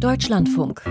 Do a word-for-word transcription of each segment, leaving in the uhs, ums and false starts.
Deutschlandfunk.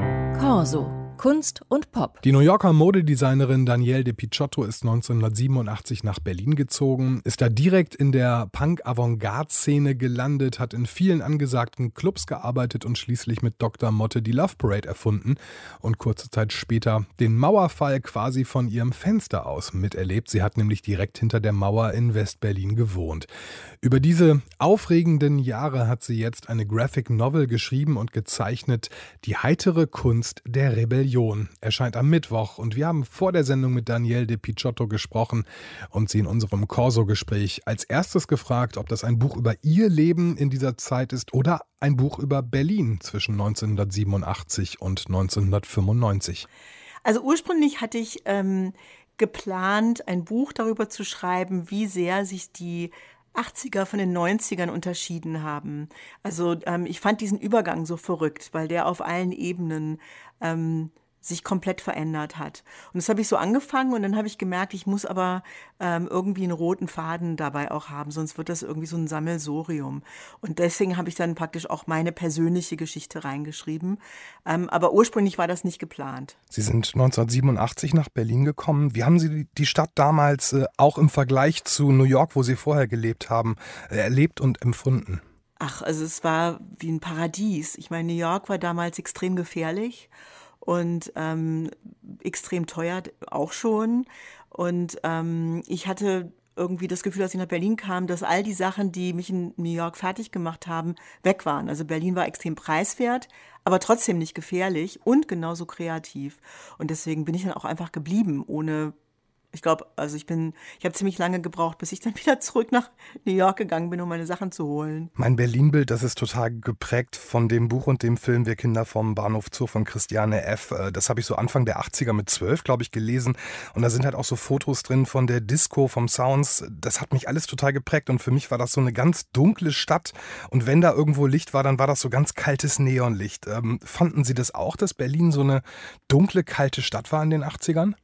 Corso. Kunst und Pop. Die New Yorker Modedesignerin Danielle de Picciotto ist neunzehnhundertsiebenundachtzig nach Berlin gezogen, ist da direkt in der Punk-Avantgarde-Szene gelandet, hat in vielen angesagten Clubs gearbeitet und schließlich mit Doktor Motte die Love Parade erfunden und kurze Zeit später den Mauerfall quasi von ihrem Fenster aus miterlebt. Sie hat nämlich direkt hinter der Mauer in West-Berlin gewohnt. Über diese aufregenden Jahre hat sie jetzt eine Graphic Novel geschrieben und gezeichnet, Die heitere Kunst der Rebellion. Erscheint am Mittwoch und wir haben vor der Sendung mit Danielle de Picciotto gesprochen und sie in unserem Corso-Gespräch als erstes gefragt, ob das ein Buch über ihr Leben in dieser Zeit ist oder ein Buch über Berlin zwischen neunzehnhundertsiebenundachtzig und neunzehnhundertfünfundneunzig. Also ursprünglich hatte ich ähm, geplant, ein Buch darüber zu schreiben, wie sehr sich die achtziger von den neunzigern unterschieden haben. Also ähm, ich fand diesen Übergang so verrückt, weil der auf allen Ebenen ähm, sich komplett verändert hat. Und das habe ich so angefangen und dann habe ich gemerkt, ich muss aber ähm, irgendwie einen roten Faden dabei auch haben, sonst wird das irgendwie so ein Sammelsurium. Und deswegen habe ich dann praktisch auch meine persönliche Geschichte reingeschrieben. Ähm, aber ursprünglich war das nicht geplant. Sie sind neunzehnhundertsiebenundachtzig nach Berlin gekommen. Wie haben Sie die Stadt damals äh, auch im Vergleich zu New York, wo Sie vorher gelebt haben, äh, erlebt und empfunden? Ach, also es war wie ein Paradies. Ich meine, New York war damals extrem gefährlich. Und ähm, extrem teuer auch schon. Und ähm, ich hatte irgendwie das Gefühl, als ich nach Berlin kam, dass all die Sachen, die mich in New York fertig gemacht haben, weg waren. Also Berlin war extrem preiswert, aber trotzdem nicht gefährlich und genauso kreativ. Und deswegen bin ich dann auch einfach geblieben, ohne... Ich glaube, also ich bin, ich habe ziemlich lange gebraucht, bis ich dann wieder zurück nach New York gegangen bin, um meine Sachen zu holen. Mein Berlin-Bild, das ist total geprägt von dem Buch und dem Film Wir Kinder vom Bahnhof Zoo von Christiane F. Das habe ich so Anfang der achtziger mit zwölf, glaube ich, gelesen. Und da sind halt auch so Fotos drin von der Disco, vom Sounds. Das hat mich alles total geprägt und für mich war das so eine ganz dunkle Stadt. Und wenn da irgendwo Licht war, dann war das so ganz kaltes Neonlicht. Ähm, fanden Sie das auch, dass Berlin so eine dunkle, kalte Stadt war in den achtzigern?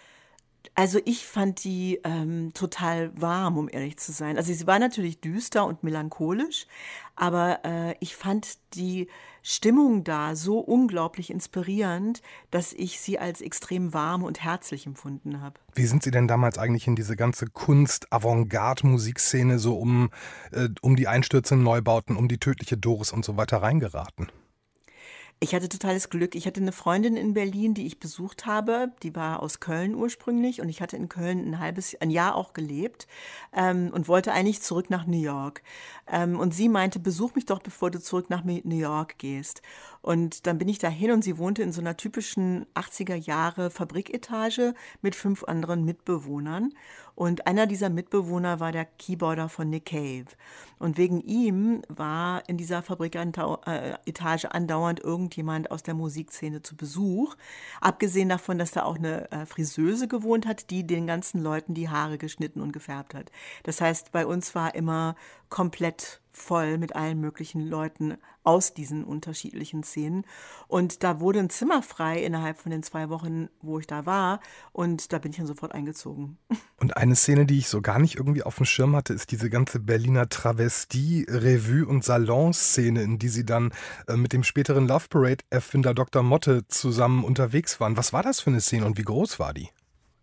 Also ich fand die ähm, total warm, um ehrlich zu sein. Also sie war natürlich düster und melancholisch, aber äh, ich fand die Stimmung da so unglaublich inspirierend, dass ich sie als extrem warm und herzlich empfunden habe. Wie sind Sie denn damals eigentlich in diese ganze Kunst-Avantgarde-Musikszene so um, äh, um die Einstürze, Neubauten, um die tödliche Doris und so weiter reingeraten? Ich hatte totales Glück. Ich hatte eine Freundin in Berlin, die ich besucht habe. Die war aus Köln ursprünglich und ich hatte in Köln ein halbes, ein Jahr auch gelebt ähm, und wollte eigentlich zurück nach New York. Ähm, und sie meinte, besuch mich doch, bevor du zurück nach New York gehst. Und dann bin ich dahin und sie wohnte in so einer typischen achtziger Jahre Fabriketage mit fünf anderen Mitbewohnern. Und einer dieser Mitbewohner war der Keyboarder von Nick Cave. Und wegen ihm war in dieser Fabriketage andauernd irgendjemand aus der Musikszene zu Besuch. Abgesehen davon, dass da auch eine äh, Friseuse gewohnt hat, die den ganzen Leuten die Haare geschnitten und gefärbt hat. Das heißt, bei uns war immer komplett voll mit allen möglichen Leuten aus diesen unterschiedlichen Szenen. Und da wurde ein Zimmer frei innerhalb von den zwei Wochen, wo ich da war. Und da bin ich dann sofort eingezogen. Und eine Szene, die ich so gar nicht irgendwie auf dem Schirm hatte, ist diese ganze Berliner Travestie-, Revue- und Salon-Szene, in die Sie dann äh, mit dem späteren Love Parade-Erfinder Doktor Motte zusammen unterwegs waren. Was war das für eine Szene und wie groß war die?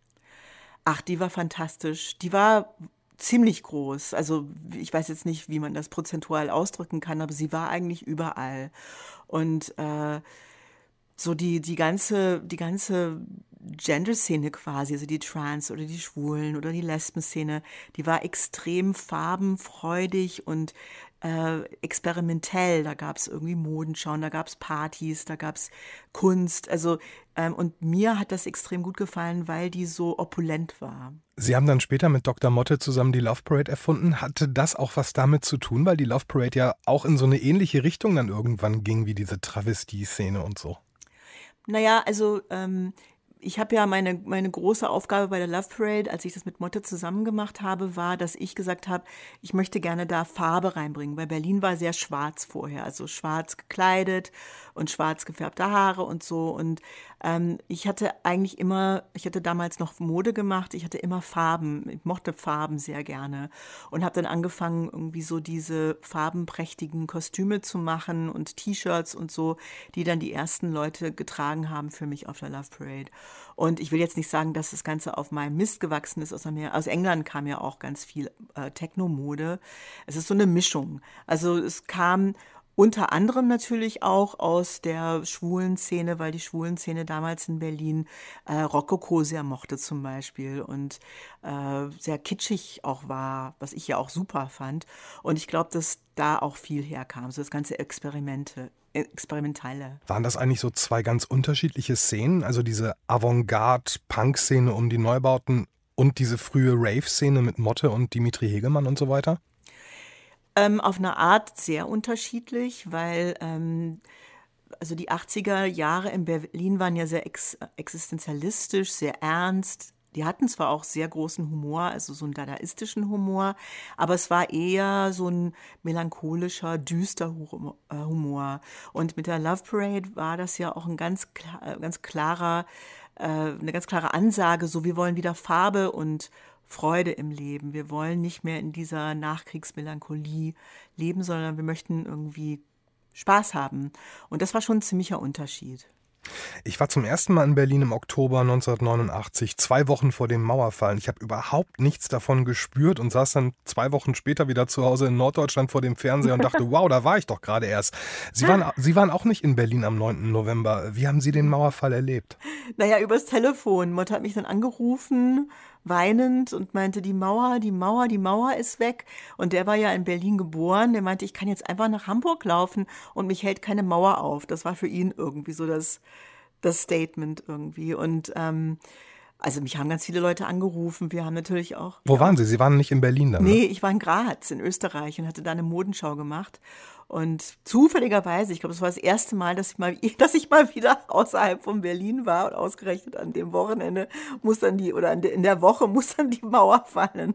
Ach, die war fantastisch. Die war ziemlich groß. Also ich weiß jetzt nicht, wie man das prozentual ausdrücken kann, aber sie war eigentlich überall. Und äh, so die, die ganze, die ganze Gender-Szene quasi, also die Trans- oder die Schwulen- oder die Lesben-Szene, die war extrem farbenfreudig und äh, experimentell. Da gab es irgendwie Modenschauen, da gab es Partys, da gab es Kunst. Also ähm, und mir hat das extrem gut gefallen, weil die so opulent war. Sie haben dann später mit Doktor Motte zusammen die Love Parade erfunden. Hatte das auch was damit zu tun, weil die Love Parade ja auch in so eine ähnliche Richtung dann irgendwann ging wie diese Travestie-Szene und so? Naja, also ähm, Ich habe ja meine, meine große Aufgabe bei der Love Parade, als ich das mit Motte zusammen gemacht habe, war, dass ich gesagt habe, ich möchte gerne da Farbe reinbringen, weil Berlin war sehr schwarz vorher, also schwarz gekleidet und schwarz gefärbte Haare und so. Und ähm, ich hatte eigentlich immer, ich hatte damals noch Mode gemacht, ich hatte immer Farben, ich mochte Farben sehr gerne und habe dann angefangen, irgendwie so diese farbenprächtigen Kostüme zu machen und T-Shirts und so, die dann die ersten Leute getragen haben für mich auf der Love Parade. Und ich will jetzt nicht sagen, dass das Ganze auf meinem Mist gewachsen ist. Aus, Amer- aus England kam ja auch ganz viel äh, Techno-Mode. Es ist so eine Mischung. Also es kam unter anderem natürlich auch aus der schwulen Szene, weil die schwulen Szene damals in Berlin äh, Rokoko sehr mochte zum Beispiel und äh, sehr kitschig auch war, was ich ja auch super fand. Und ich glaube, dass da auch viel herkam, so das ganze Experimente. Experimentelle. Waren das eigentlich so zwei ganz unterschiedliche Szenen? Also diese Avantgarde-Punk-Szene um die Neubauten und diese frühe Rave-Szene mit Motte und Dimitri Hegemann und so weiter? Ähm, auf eine Art sehr unterschiedlich, weil ähm, also die achtziger Jahre in Berlin waren ja sehr ex existenzialistisch, sehr ernst. Die hatten zwar auch sehr großen Humor, also so einen dadaistischen Humor, aber es war eher so ein melancholischer, düster Humor. Und mit der Love Parade war das ja auch ein ganz, ganz klarer, eine ganz klare Ansage, so wir wollen wieder Farbe und Freude im Leben. Wir wollen nicht mehr in dieser Nachkriegsmelancholie leben, sondern wir möchten irgendwie Spaß haben. Und das war schon ein ziemlicher Unterschied. Ich war zum ersten Mal in Berlin im Oktober neunzehnhundertneunundachtzig, zwei Wochen vor dem Mauerfall. Ich habe überhaupt nichts davon gespürt und saß dann zwei Wochen später wieder zu Hause in Norddeutschland vor dem Fernseher und dachte, wow, da war ich doch gerade erst. Sie waren, Sie waren auch nicht in Berlin am neunten November. Wie haben Sie den Mauerfall erlebt? Naja, übers Telefon. Mutter hat mich dann angerufen, weinend und meinte, die Mauer, die Mauer, die Mauer ist weg. Und der war ja in Berlin geboren. Der meinte, ich kann jetzt einfach nach Hamburg laufen und mich hält keine Mauer auf. Das war für ihn irgendwie so das, das Statement irgendwie. Und ähm, also mich haben ganz viele Leute angerufen. Wir haben natürlich auch... Wo ja, waren Sie? Sie waren nicht in Berlin dann? Nee, Ne? ich war in Graz in Österreich und hatte da eine Modenschau gemacht. Und zufälligerweise, ich glaube, das war das erste Mal, dass ich mal, dass ich mal wieder außerhalb von Berlin war und ausgerechnet an dem Wochenende muss dann die, oder in der Woche muss dann die Mauer fallen.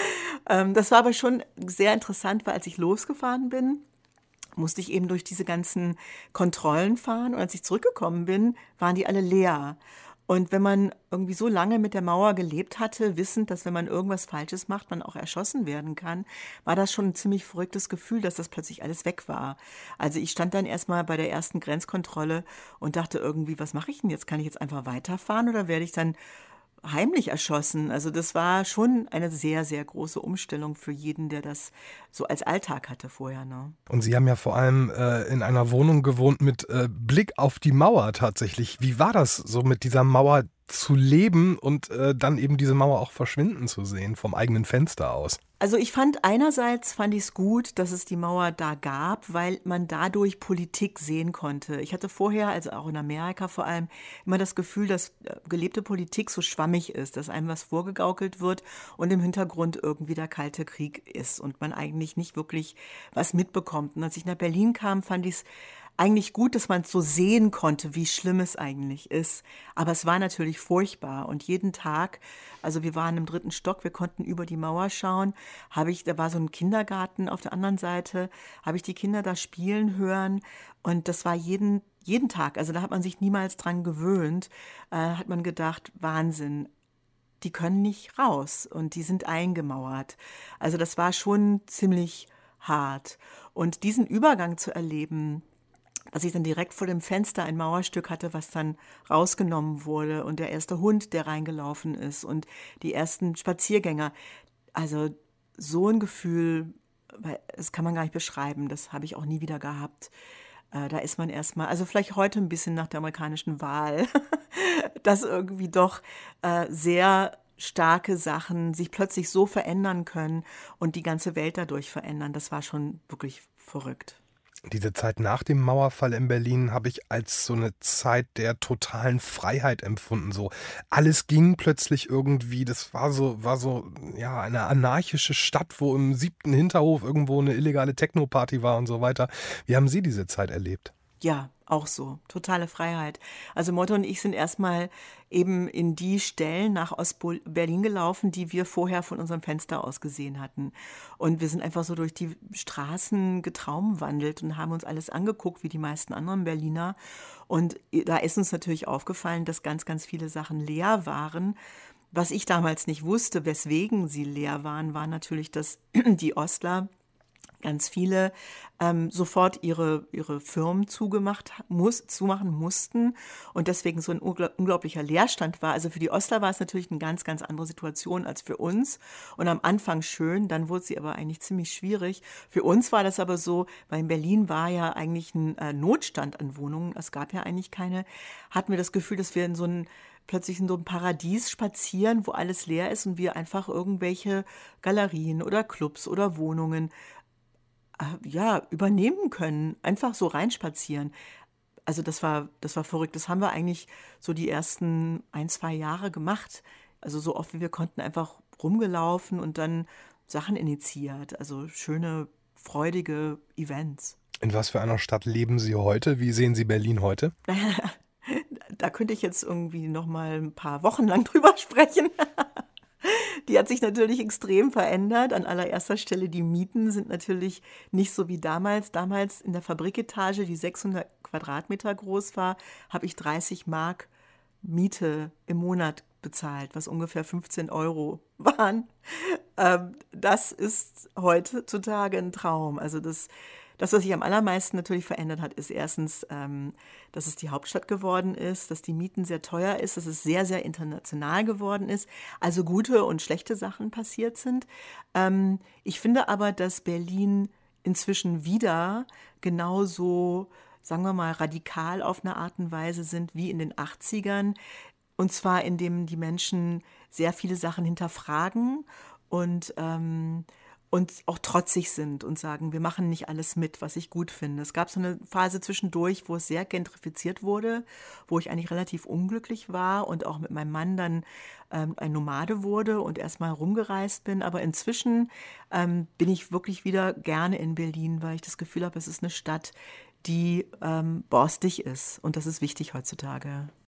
Ähm, das war aber schon sehr interessant, weil als ich losgefahren bin, musste ich eben durch diese ganzen Kontrollen fahren und als ich zurückgekommen bin, waren die alle leer. Und wenn man irgendwie so lange mit der Mauer gelebt hatte, wissend, dass wenn man irgendwas Falsches macht, man auch erschossen werden kann, war das schon ein ziemlich verrücktes Gefühl, dass das plötzlich alles weg war. Also ich stand dann erstmal bei der ersten Grenzkontrolle und dachte irgendwie, was mache ich denn jetzt? Kann ich jetzt einfach weiterfahren oder werde ich dann heimlich erschossen? Also das war schon eine sehr, sehr große Umstellung für jeden, der das so als Alltag hatte vorher. Ne? Und Sie haben ja vor allem äh, in einer Wohnung gewohnt mit äh, Blick auf die Mauer tatsächlich. Wie war das, so mit dieser Mauer zu leben und äh, dann eben diese Mauer auch verschwinden zu sehen vom eigenen Fenster aus? Also ich fand einerseits fand ich es gut, dass es die Mauer da gab, weil man dadurch Politik sehen konnte. Ich hatte vorher, also auch in Amerika vor allem, immer das Gefühl, dass gelebte Politik so schwammig ist, dass einem was vorgegaukelt wird und im Hintergrund irgendwie der Kalte Krieg ist und man eigentlich nicht wirklich was mitbekommt. Und als ich nach Berlin kam, fand ich es eigentlich gut, dass man es so sehen konnte, wie schlimm es eigentlich ist. Aber es war natürlich furchtbar. Und jeden Tag, also wir waren im dritten Stock, wir konnten über die Mauer schauen, habe ich, da war so ein Kindergarten auf der anderen Seite, habe ich die Kinder da spielen hören. Und das war jeden, jeden Tag, also da hat man sich niemals dran gewöhnt, äh, hat man gedacht, Wahnsinn. Die können nicht raus und die sind eingemauert. Also das war schon ziemlich hart. Und diesen Übergang zu erleben, dass ich dann direkt vor dem Fenster ein Mauerstück hatte, was dann rausgenommen wurde und der erste Hund, der reingelaufen ist und die ersten Spaziergänger. Also so ein Gefühl, das kann man gar nicht beschreiben, das habe ich auch nie wieder gehabt. Da ist man erstmal, also vielleicht heute ein bisschen nach der amerikanischen Wahl, dass irgendwie doch sehr starke Sachen sich plötzlich so verändern können und die ganze Welt dadurch verändern. Das war schon wirklich verrückt. Diese Zeit nach dem Mauerfall in Berlin habe ich als so eine Zeit der totalen Freiheit empfunden. So alles ging plötzlich irgendwie. Das war so, war so ja eine anarchische Stadt, wo im siebten Hinterhof irgendwo eine illegale Techno-Party war und so weiter. Wie haben Sie diese Zeit erlebt? Ja, Auch so, totale Freiheit. Also Motte und ich sind erstmal eben in die Stellen nach Ost-Berlin gelaufen, die wir vorher von unserem Fenster aus gesehen hatten. Und wir sind einfach so durch die Straßen getraumwandelt und haben uns alles angeguckt, wie die meisten anderen Berliner. Und da ist uns natürlich aufgefallen, dass ganz, ganz viele Sachen leer waren. Was ich damals nicht wusste, weswegen sie leer waren, war natürlich, dass die Ostler ganz viele ähm, sofort ihre, ihre Firmen zugemacht muss, zumachen mussten und deswegen so ein unglaublicher Leerstand war. Also für die Ostler war es natürlich eine ganz, ganz andere Situation als für uns. Und am Anfang schön, dann wurde sie aber eigentlich ziemlich schwierig. Für uns war das aber so, weil in Berlin war ja eigentlich ein äh, Notstand an Wohnungen, es gab ja eigentlich keine, hatten wir das Gefühl, dass wir in so ein plötzlich in so ein Paradies spazieren, wo alles leer ist und wir einfach irgendwelche Galerien oder Clubs oder Wohnungen ja, übernehmen können, einfach so reinspazieren. Also das war, das war verrückt. Das haben wir eigentlich so die ersten ein, zwei Jahre gemacht. Also so oft wie wir konnten, einfach rumgelaufen und dann Sachen initiiert. Also schöne, freudige Events. In was für einer Stadt leben Sie heute? Wie sehen Sie Berlin heute? Da könnte ich jetzt irgendwie noch mal ein paar Wochen lang drüber sprechen. Die hat sich natürlich extrem verändert. An allererster Stelle, die Mieten sind natürlich nicht so wie damals. Damals in der Fabriketage, die sechshundert Quadratmeter groß war, habe ich dreißig Mark Miete im Monat bezahlt, was ungefähr fünfzehn Euro waren. Ähm, das ist heutzutage ein Traum. Also das Das, was sich am allermeisten natürlich verändert hat, ist erstens, ähm, dass es die Hauptstadt geworden ist, dass die Mieten sehr teuer ist, dass es sehr, sehr international geworden ist, also gute und schlechte Sachen passiert sind. Ähm, ich finde aber, dass Berlin inzwischen wieder genauso, sagen wir mal, radikal auf eine Art und Weise sind wie in den achtzigern. Und zwar, indem die Menschen sehr viele Sachen hinterfragen und ähm, und auch trotzig sind und sagen, wir machen nicht alles mit, was ich gut finde. Es gab so eine Phase zwischendurch, wo es sehr gentrifiziert wurde, wo ich eigentlich relativ unglücklich war und auch mit meinem Mann dann ähm, ein Nomade wurde und erstmal rumgereist bin. Aber inzwischen ähm, bin ich wirklich wieder gerne in Berlin, weil ich das Gefühl habe, es ist eine Stadt, die ähm, borstig ist. Und das ist wichtig heutzutage.